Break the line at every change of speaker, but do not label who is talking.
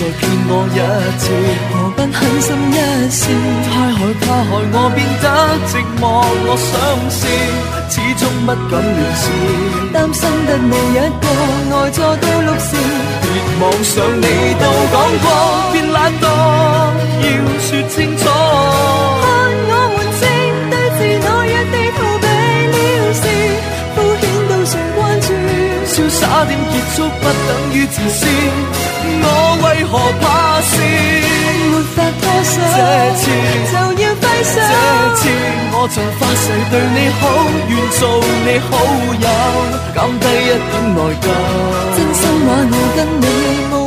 再騙我一次，
何不狠心一試？
太害怕害我變得寂寞，我想試，始終不敢亂試，
擔心得你一個愛錯到6時，
別妄想你都講過，別懶惰，要說清楚。
看我們正對自我約地逃避了事，敷衍到誰關注？
瀟灑點結束不等於自私，我為何怕事？
沒法拖手，
這次
就要揮手。
這次我曾發誓對你好，願做你好友，減低一點內疚。
真心話我跟你